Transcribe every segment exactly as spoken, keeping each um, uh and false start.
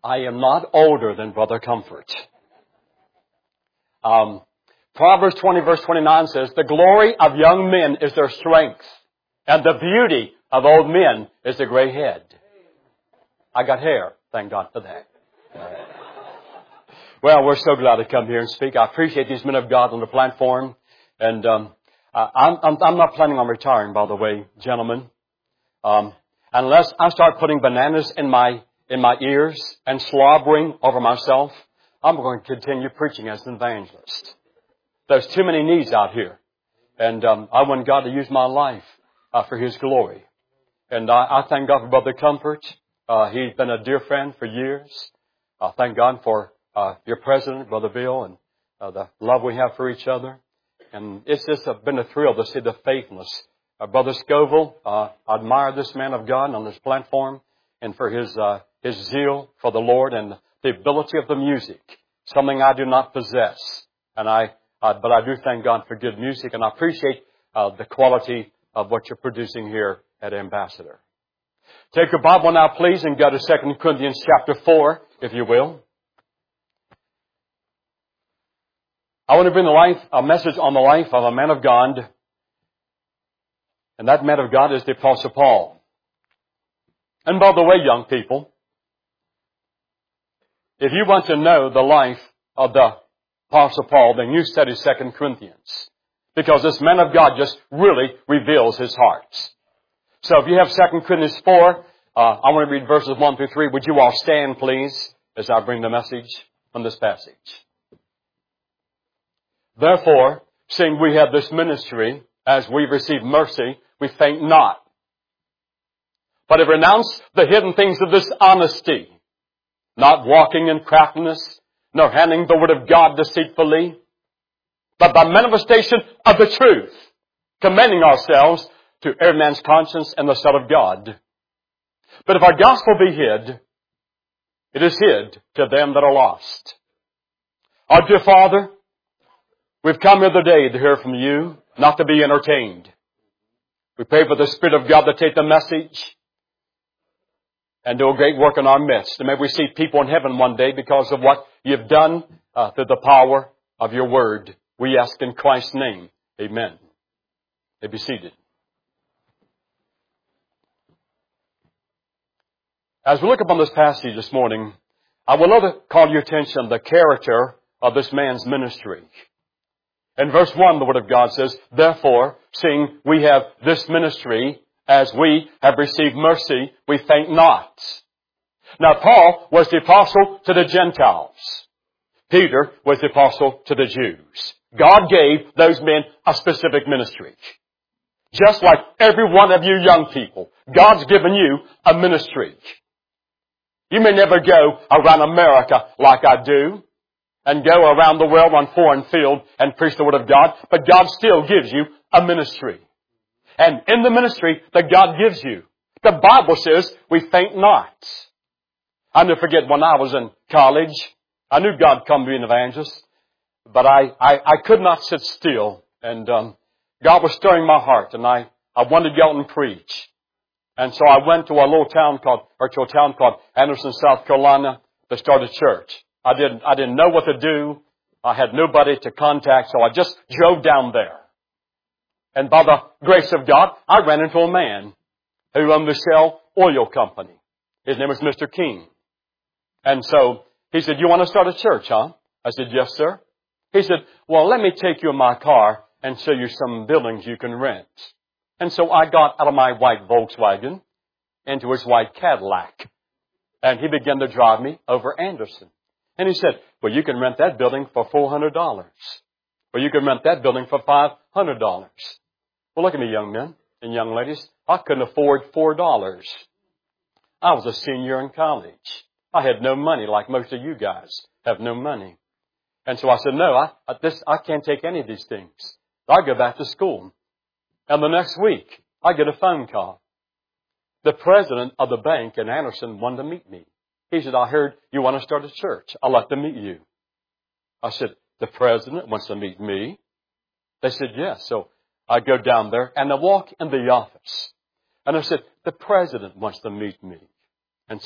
I am not older than Brother Comfort. Um, Proverbs twenty verse twenty-nine says, the glory of young men is their strength, and the beauty of old men is the gray head. I got hair. Thank God for that. Well, we're so glad to come here and speak. I appreciate these men of God on the platform. And um, I'm, I'm, I'm not planning on retiring, by the way, gentlemen. Um, unless I start putting bananas in my in my ears and slobbering over myself, I'm going to continue preaching as an evangelist. There's too many needs out here. And um, I want God to use my life uh, for His glory. And I, I thank God for Brother Comfort. Uh, he's been a dear friend for years. I thank God for uh, your president, Brother Bill, and uh, the love we have for each other. And it's just uh, been a thrill to see the faithfulness. Uh, Brother Scoville, uh, I admire this man of God on this platform and for his uh, his zeal for the Lord and the ability of the music, something I do not possess. And I, uh, but I do thank God for good music, and I appreciate uh, the quality of what you're producing here at Ambassador. Take your Bible now, please, and go to Second Corinthians chapter four, if you will. I want to bring the life, a message on the life of a man of God, and that man of God is the Apostle Paul. And by the way, young people, if you want to know the life of the Apostle Paul, then you study Second Corinthians, because this man of God just really reveals his heart. So if you have Second Corinthians four, uh, I want to read verses one through three. Would you all stand, please, as I bring the message from this passage? Therefore, seeing we have this ministry, as we receive mercy, we faint not, but have renounced the hidden things of dishonesty, not walking in craftiness, nor handling the word of God deceitfully, but by manifestation of the truth, commending ourselves to every man's conscience and the sight of God. But if our gospel be hid, it is hid to them that are lost. Our dear Father, we've come here today to hear from you, not to be entertained. We pray for the Spirit of God to take the message and do a great work in our midst. And may we see people in heaven one day because of what you've done uh, through the power of your word. We ask in Christ's name. Amen. May be seated. As we look upon this passage this morning, I would love to call your attention to the character of this man's ministry. In verse one, the Word of God says, therefore, seeing we have this ministry, as we have received mercy, we faint not. Now, Paul was the apostle to the Gentiles. Peter was the apostle to the Jews. God gave those men a specific ministry. Just like every one of you young people, God's given you a ministry. You may never go around America like I do and go around the world on foreign field and preach the Word of God, but God still gives you a ministry. And in the ministry that God gives you, the Bible says we faint not. I never forget when I was in college, I knew God called me to be an evangelist, but I, I, I could not sit still. And um, God was stirring my heart, and I, I wanted to go out and preach. And so I went to a little town called, or to a town called Anderson, South Carolina, to start a church. I didn't, I didn't know what to do. I had nobody to contact, so I just drove down there. And by the grace of God, I ran into a man who owned the Shell Oil Company. His name was Mister King. And so he said, you want to start a church, huh? I said, yes, sir. He said, well, let me take you in my car and show you some buildings you can rent. And so I got out of my white Volkswagen into his white Cadillac. And he began to drive me over Anderson. And he said, well, you can rent that building for four hundred dollars. Or you can rent that building for five hundred dollars. Well, look at me, young men and young ladies. I couldn't afford four dollars. I was a senior in college. I had no money like most of you guys have no money. And so I said, no, I, I, this, I can't take any of these things. I go back to school. And the next week, I get a phone call. The president of the bank in Anderson wanted to meet me. He said, I heard you want to start a church. I'd like to meet you. I said, the president wants to meet me? They said, yes. So I go down there and I walk in the office. And I said, the president wants to meet me. And so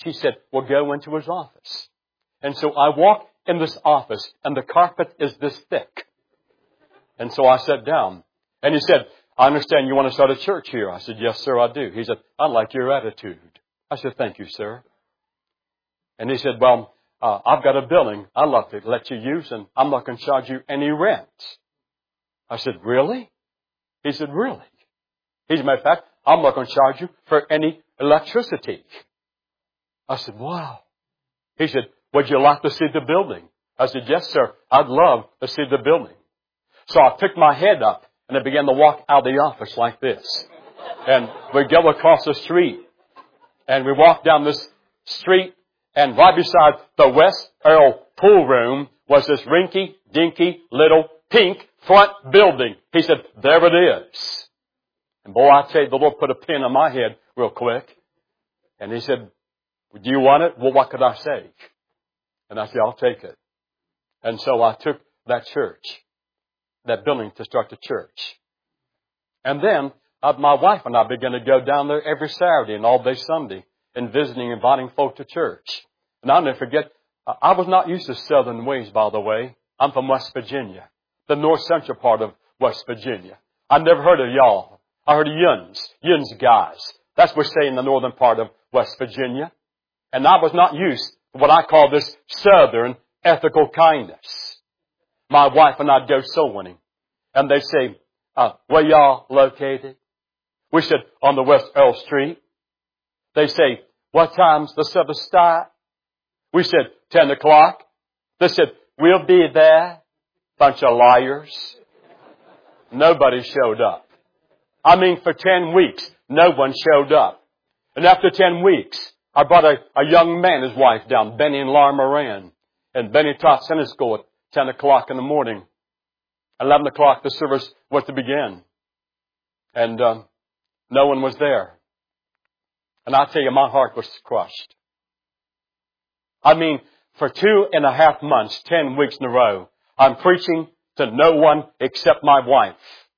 She said, well, go into his office. And so I walked in this office, and the carpet is this thick. And so I sat down. And he said, I understand you want to start a church here. I said, yes, sir, I do. He said, I like your attitude. I said, thank you, sir. And he said, well, uh, I've got a building I'd love to let you use, and I'm not going to charge you any rent. I said, really? He said, really? He said, matter of fact, I'm not going to charge you for any electricity. I said, wow. He said, would you like to see the building? I said, yes, sir, I'd love to see the building. So I picked my head up and I began to walk out of the office like this. And we go across the street. And we walked down this street, and right beside the West Earl pool room was this rinky, dinky, little pink front building. He said, there it is. And boy, I tell you, the Lord put a pin on my head real quick. And he said, do you want it? Well, what could I say? And I said, I'll take it. And so I took that church, that building, to start the church. And then uh, my wife and I began to go down there every Saturday and all day Sunday and visiting, inviting folk to church. And I'll never forget, uh, I was not used to southern ways, by the way. I'm from West Virginia, the north central part of West Virginia. I've never heard of y'all. I heard of yuns, yuns guys. That's what we say in the northern part of West Virginia. And I was not used to what I call this southern ethical kindness. My wife and I'd go soul winning. And they'd say, uh, where y'all located? We said, on the West Earl Street. They say, what time's the service start? We said, ten o'clock. They said, we'll be there. Bunch of liars. Nobody showed up. I mean, for ten weeks, no one showed up. And after ten weeks, I brought a, a young man, his wife, down, Benny and Laura Moran. And Benny taught Sunday school at ten o'clock in the morning. eleven o'clock, the service was to begin. And um, no one was there. And I tell you, my heart was crushed. I mean, for two and a half months, ten weeks in a row, I'm preaching to no one except my wife.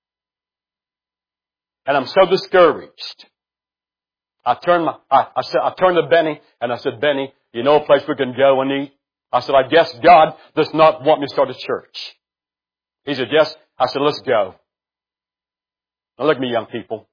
And I'm so discouraged. I turned my, I, I said, I turned to Benny and I said, Benny, you know a place we can go and eat? I said, I guess God does not want me to start a church. He said, yes. I said, let's go. Now look at me, young people.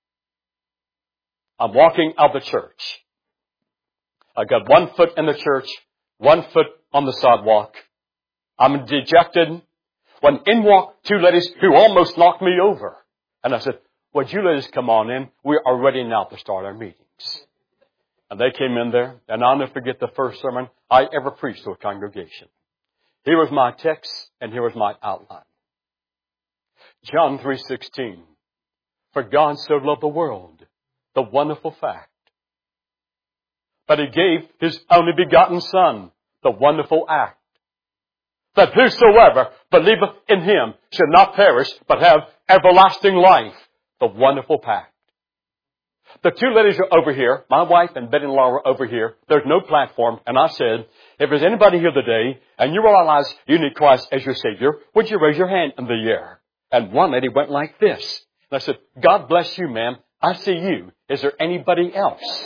I'm walking out of the church. I got one foot in the church, one foot on the sidewalk. I'm dejected when in walk two ladies who almost knocked me over. And I said, would you ladies come on in? We are ready now to start our meetings. And they came in there, and I'll never forget the first sermon I ever preached to a congregation. Here was my text, and here was my outline. John three sixteen. For God so loved the world, the wonderful fact, that He gave His only begotten Son, the wonderful act, that whosoever believeth in Him should not perish, but have everlasting life, the wonderful pact. The two ladies are over here, my wife and Betty and Laura over here. There's no platform, and I said, if there's anybody here today, and you realize you need Christ as your Savior, would you raise your hand in the air? And one lady went like this. And I said, God bless you, ma'am. I see you. Is there anybody else?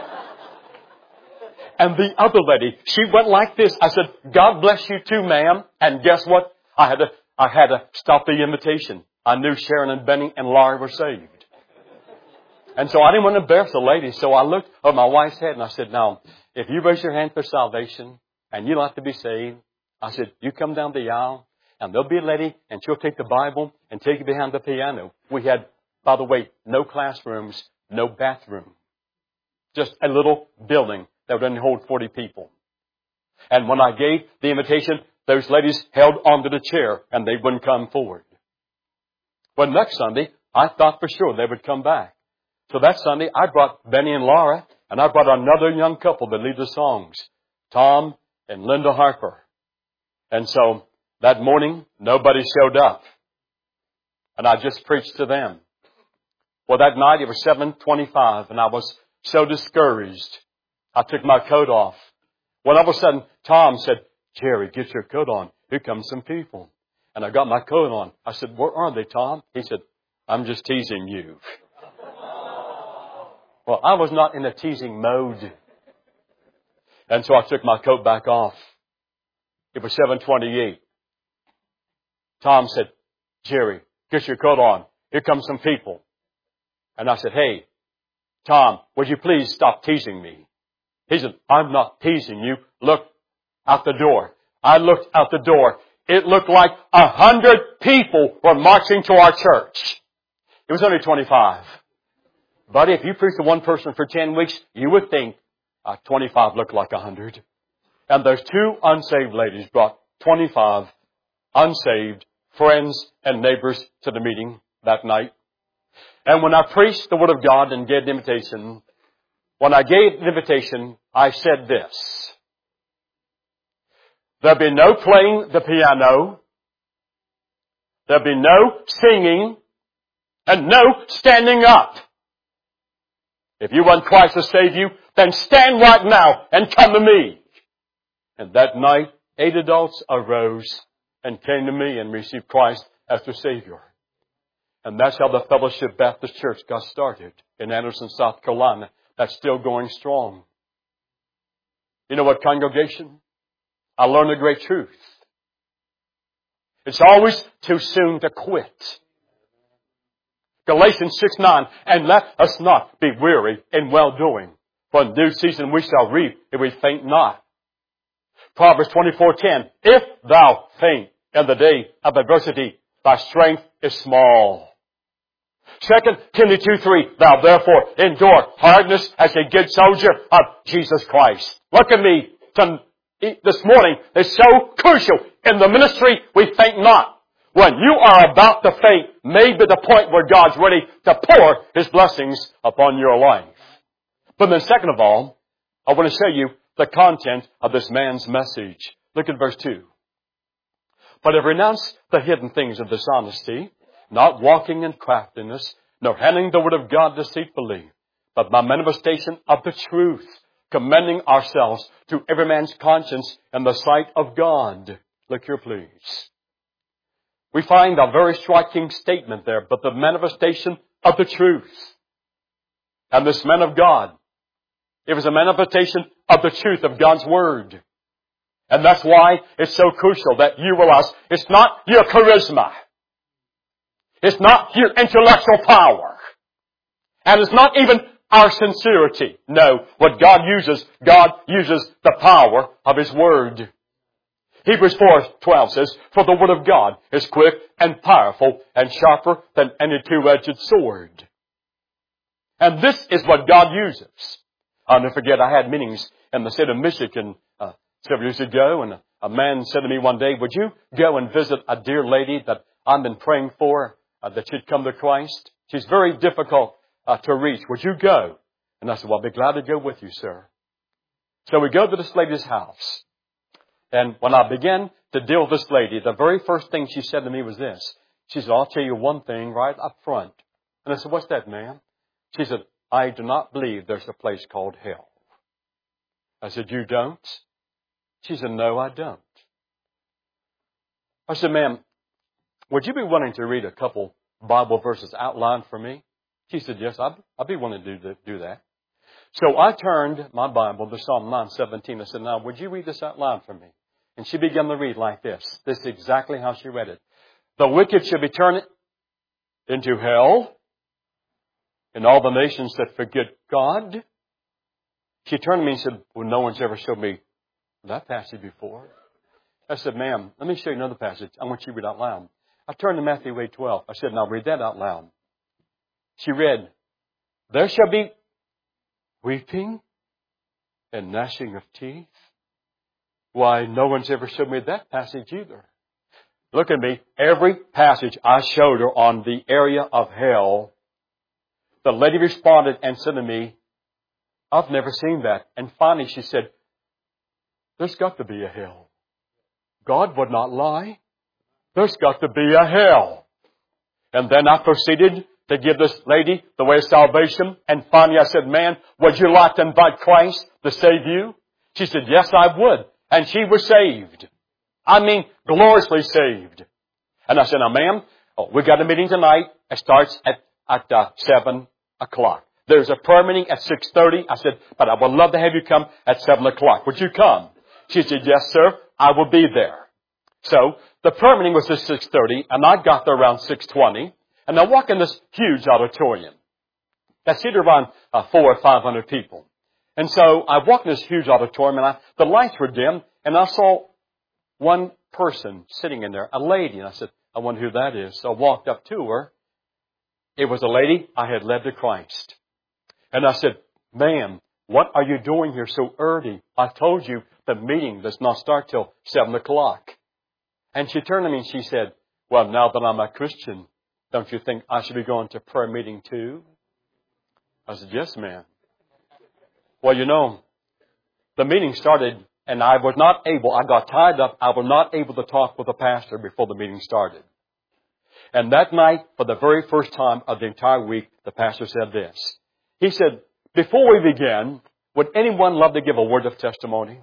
And the other lady, she went like this. I said, God bless you too, ma'am. And guess what? I had to, I had to stop the invitation. I knew Sharon and Benny and Laurie were saved. And so I didn't want to embarrass the ladies. So I looked over my wife's head and I said, now, if you raise your hand for salvation and you'd like to be saved, I said, you come down the aisle and there'll be a lady and she'll take the Bible and take you behind the piano. We had, by the way, no classrooms, no bathroom. Just a little building that would only hold forty people. And when I gave the invitation, those ladies held onto the chair and they wouldn't come forward. Well, next Sunday, I thought for sure they would come back. So that Sunday, I brought Benny and Laura, and I brought another young couple that lead the songs, Tom and Linda Harper. And so that morning, nobody showed up. And I just preached to them. Well, that night, it was seven twenty-five, and I was so discouraged. I took my coat off. When all of a sudden, Tom said, Jerry, get your coat on. Here come some people. And I got my coat on. I said, where are they, Tom? He said, I'm just teasing you. Well, I was not in a teasing mode. And so I took my coat back off. It was seven twenty-eight. Tom said, Jerry, get your coat on. Here come some people. And I said, hey, Tom, would you please stop teasing me? He said, I'm not teasing you. Look out the door. I looked out the door. It looked like a hundred people were marching to our church. It was only twenty-five. Buddy, if you preach to one person for ten weeks, you would think uh, twenty-five looked like a hundred. And those two unsaved ladies brought twenty-five unsaved friends and neighbors to the meeting that night. And when I preached the Word of God and gave the invitation, when I gave the invitation, I said this. There'll be no playing the piano. There'll be no singing and no standing up. If you want Christ to save you, then stand right now and come to me. And that night, eight adults arose and came to me and received Christ as their Savior. And that's how the Fellowship Baptist Church got started in Anderson, South Carolina. That's still going strong. You know what, congregation? I learned a great truth. It's always too soon to quit. Galatians six nine, and let us not be weary in well-doing, for in due season we shall reap if we faint not. Proverbs twenty-four ten, if thou faint in the day of adversity, thy strength is small. Second Timothy two three, thou therefore endure hardness as a good soldier of Jesus Christ. Look at me this morning. It's so crucial in the ministry we faint not. When you are about to faint, may be the point where God's ready to pour His blessings upon your life. But then second of all, I want to show you the content of this man's message. Look at verse two. But have renounced the hidden things of dishonesty, not walking in craftiness, nor handling the word of God deceitfully, but by manifestation of the truth, commending ourselves to every man's conscience in the sight of God. Look here, please. We find a very striking statement there, but the manifestation of the truth. And this man of God, it was a manifestation of the truth of God's Word. And that's why it's so crucial that you realize it's not your charisma. It's not your intellectual power. And it's not even our sincerity. No, what God uses, God uses the power of His Word. Hebrews four twelve says, for the Word of God is quick and powerful and sharper than any two-edged sword. And this is what God uses. I'll never forget, I had meetings in the state of Michigan uh, several years ago, and a, a man said to me one day, would you go and visit a dear lady that I've been praying for, uh, that she'd come to Christ? She's very difficult uh, to reach. Would you go? And I said, well, I'll be glad to go with you, sir. So we go to this lady's house. And when I began to deal with this lady, the very first thing she said to me was this. She said, I'll tell you one thing right up front. And I said, what's that, ma'am? She said, I do not believe there's a place called hell. I said, you don't? She said, no, I don't. I said, ma'am, would you be willing to read a couple Bible verses outlined for me? She said, yes, I'd, I'd be willing to do, do that. So I turned my Bible to Psalm nine seventeen. I said, now, would you read this out loud for me? And she began to read like this. This is exactly how she read it. The wicked shall be turned into hell, and all the nations that forget God. She turned to me and said, well, no one's ever showed me that passage before. I said, ma'am, let me show you another passage. I want you to read out loud. I turned to Matthew eight twelve. I said, now read that out loud. She read, there shall be weeping and gnashing of teeth. Why, no one's ever showed me that passage either. Look at me. Every passage I showed her on the area of hell, the lady responded and said to me, I've never seen that. And finally she said, there's got to be a hell. God would not lie. There's got to be a hell. And then I proceeded to give this lady the way of salvation. And finally I said, man, would you like to invite Christ to save you? She said, yes, I would. And she was saved. I mean, gloriously saved. And I said, now, ma'am, oh, we got a meeting tonight. It starts at, at uh, seven o'clock. there's a prayer meeting at six thirty. I said, but I would love to have you come at seven o'clock. Would you come? She said, yes, sir, I will be there. So the prayer meeting was at six thirty, and I got there around six twenty, and I walk in this huge auditorium. That seated around uh, four or five hundred people. And so I walked in this huge auditorium, and I, the lights were dim, and I saw one person sitting in there, a lady, and I said, I wonder who that is. So I walked up to her. It was a lady I had led to Christ. And I said, ma'am, what are you doing here so early? I told you the meeting does not start till seven o'clock. And she turned to me and she said, well, now that I'm a Christian, don't you think I should be going to prayer meeting too? I said, yes, ma'am. Well, you know, the meeting started and I was not able, I got tied up, I was not able to talk with the pastor before the meeting started. And that night, for the very first time of the entire week, the pastor said this. He said, before we begin, would anyone love to give a word of testimony?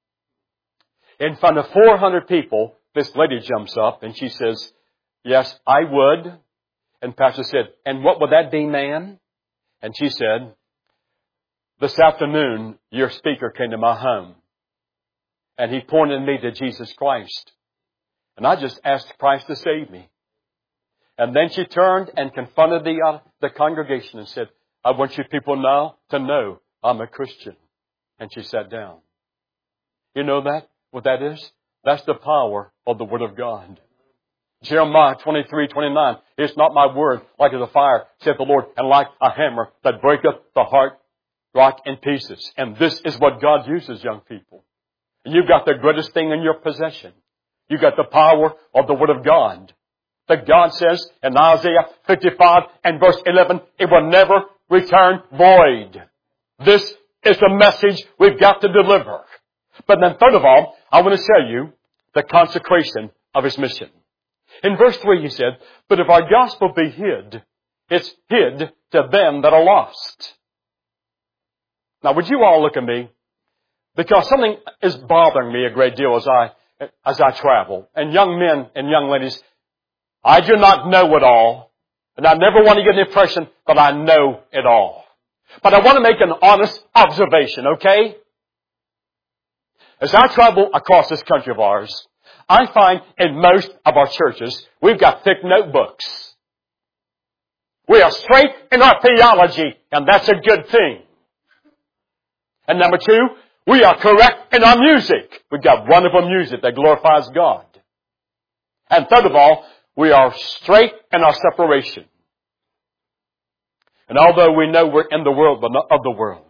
In front of four hundred people, this lady jumps up and she says, yes, I would. And pastor said, and what would that be, ma'am? And she said, this afternoon, your speaker came to my home. And he pointed me to Jesus Christ. And I just asked Christ to save me. And then she turned and confronted the, uh, the congregation and said, I want you people now to know I'm a Christian. And she sat down. You know that? What that is? That's the power of the Word of God. Jeremiah twenty-three twenty-nine. It's not my word like as a fire, saith the Lord, and like a hammer that breaketh the heart, rock in pieces. And this is what God uses, young people. You've got the greatest thing in your possession. You've got the power of the Word of God. That God says in Isaiah fifty-five and verse eleven, it will never return void. This is the message we've got to deliver. But then third of all, I want to tell you the consecration of His mission. In verse three he said, but if our gospel be hid, it's hid to them that are lost. Now would you all look at me? Because something is bothering me a great deal as I, as I travel. And young men and young ladies, I do not know it all. And I never want to get the impression that I know it all. But I want to make an honest observation, okay? As I travel across this country of ours, I find in most of our churches, we've got thick notebooks. We are straight in our theology, and that's a good thing. And number two, we are correct in our music. We've got wonderful music that glorifies God. And third of all, we are straight in our separation. And although we know we're in the world, but not of the world.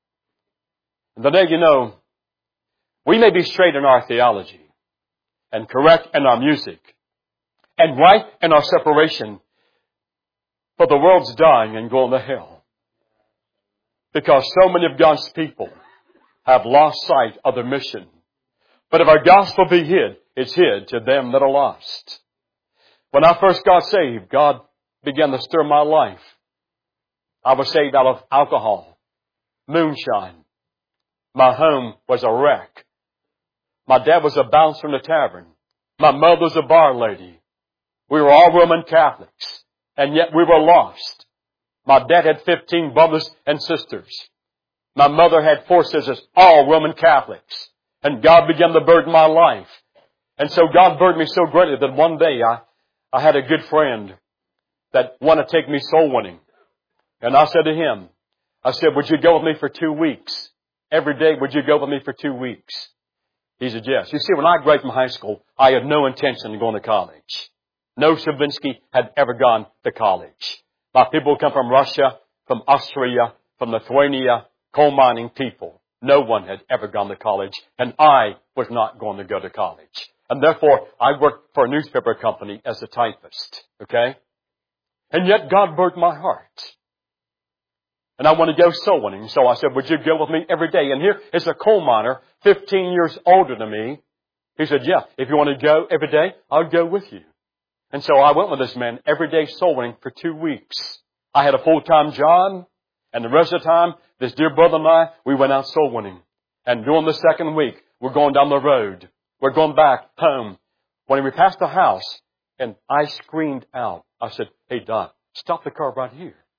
And today, you know, we may be straight in our theology and correct in our music and right in our separation, but the world's dying and going to hell. Because so many of God's people have lost sight of their mission. But if our gospel be hid, it's hid to them that are lost. When I first got saved, God began to stir my life. I was saved out of alcohol, moonshine. My home was a wreck. My dad was a bouncer in a tavern. My mother was a bar lady. We were all Roman Catholics, and yet we were lost. My dad had fifteen brothers and sisters. My mother had four sisters, all Roman Catholics. And God began to burden my life. And so God burdened me so greatly that one day I, I had a good friend that wanted to take me soul winning. And I said to him, I said, would you go with me for two weeks? Every day, would you go with me for two weeks? He said, yes. You see, when I graduated from high school, I had no intention of going to college. No Stravinsky had ever gone to college. My people come from Russia, from Austria, from Lithuania, coal mining people. No one had ever gone to college, and I was not going to go to college. And therefore, I worked for a newspaper company as a typist, okay? And yet God burdened my heart. And I want to go soul winning. So I said, would you go with me every day? And here is a coal miner, fifteen years older than me. He said, yeah, if you want to go every day, I'll go with you. And so I went with this man every day soul winning for two weeks. I had a full-time job, and the rest of the time, this dear brother and I, we went out soul winning. And during the second week, we're going down the road. We're going back home. When we passed the house, and I screamed out, I said, hey, Doc, stop the car right here.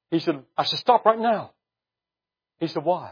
He said, I said, stop right now. He said, why?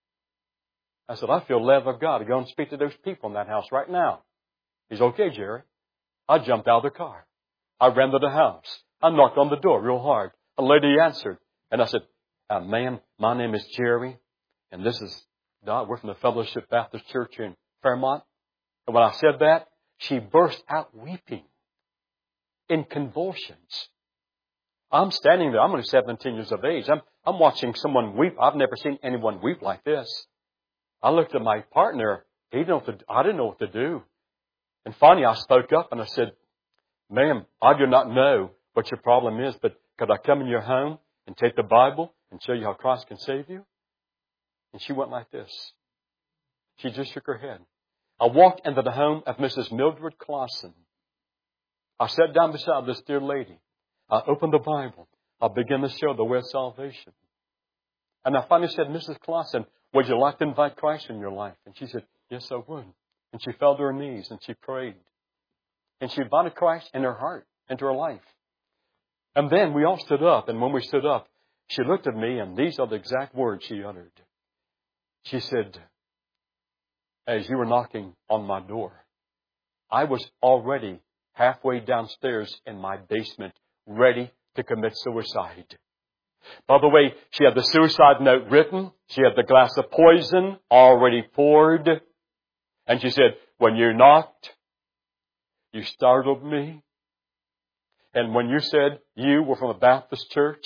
I said, I feel led of God to go and speak to those people in that house right now. He said, okay, Jerry. I jumped out of the car. I ran to the house. I knocked on the door real hard. A lady answered. And I said, uh, ma'am, my name is Jerry. And this is Dot. We're from the Fellowship Baptist Church in Fairmont. And when I said that, she burst out weeping in convulsions. I'm standing there. I'm only seventeen years of age. I'm, I'm watching someone weep. I've never seen anyone weep like this. I looked at my partner. He didn't know what to, I didn't know what to do. And finally I spoke up and I said, ma'am, I do not know what your problem is, but could I come in your home and take the Bible and show you how Christ can save you? And she went like this. She just shook her head. I walked into the home of Missus Mildred Clausen. I sat down beside this dear lady. I opened the Bible. I began to show the way of salvation. And I finally said, Missus Clausen, would you like to invite Christ in your life? And she said, yes, I would. And she fell to her knees and she prayed. And she invited Christ in her heart, into her life. And then we all stood up. And when we stood up, she looked at me and these are the exact words she uttered. She said, as you were knocking on my door, I was already halfway downstairs in my basement, ready to commit suicide. By the way, she had the suicide note written. She had the glass of poison already poured. And she said, when you knocked, you startled me. And when you said you were from a Baptist church,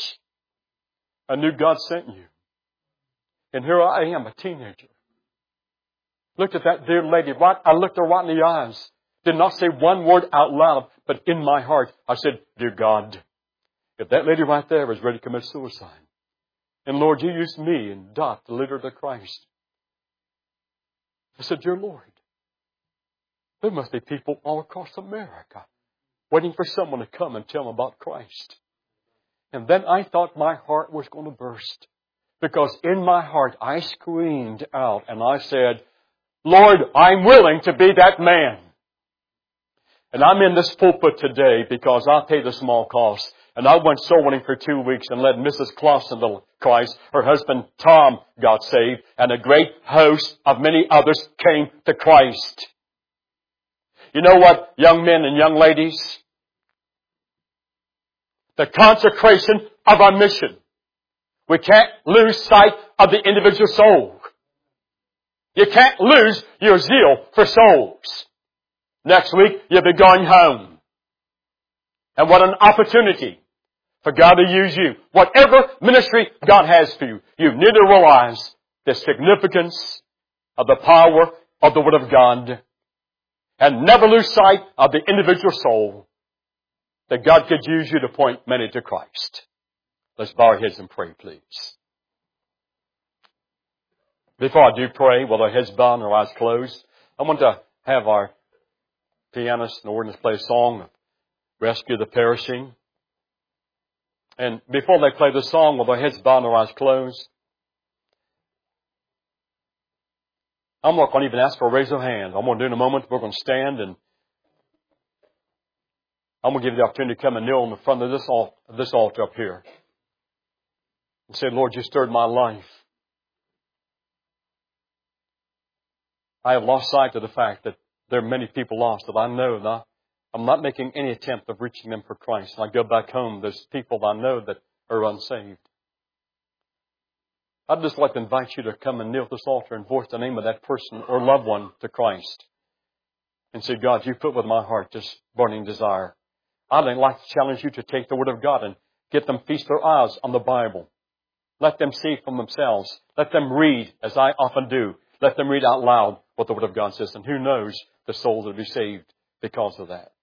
I knew God sent you. And here I am, a teenager. Looked at that dear lady. Right, I looked her right in the eyes. Did not say one word out loud, but in my heart, I said, dear God, if that lady right there is ready to commit suicide, and Lord, you used me and Dot to lead her to Christ. I said, dear Lord, there must be people all across America waiting for someone to come and tell them about Christ. And then I thought my heart was going to burst. Because in my heart, I screamed out and I said, Lord, I'm willing to be that man. And I'm in this pulpit today because I paid a small cost. And I went soul winning for two weeks and led Missus Clausen to Christ. Her husband, Tom, got saved. And a great host of many others came to Christ. You know what, young men and young ladies? The consecration of our mission. We can't lose sight of the individual soul. You can't lose your zeal for souls. Next week, you'll be going home. And what an opportunity for God to use you. Whatever ministry God has for you, you need to realize the significance of the power of the Word of God. And never lose sight of the individual soul that God could use you to point many to Christ. Let's bow our heads and pray, please. Before I do pray, with our heads bowed and our eyes closed, I want to have our pianist and organist play a song, Rescue the Perishing. And before they play the song, with our heads bowed and our eyes closed, I'm not going to even ask for a raise of hand. I'm going to do in a moment. We're going to stand and I'm going to give you the opportunity to come and kneel in the front of this altar, this altar up here. And say, Lord, you stirred my life. I have lost sight of the fact that there are many people lost that I know that I'm not making any attempt of reaching them for Christ. And I go back home, there's people I know that are unsaved. I'd just like to invite you to come and kneel at this altar and voice the name of that person or loved one to Christ. And say, God, you put with my heart this burning desire. I'd like to challenge you to take the Word of God and get them feast their eyes on the Bible. Let them see from themselves. Let them read, as I often do. Let them read out loud what the Word of God says. And who knows, the souls will be saved because of that.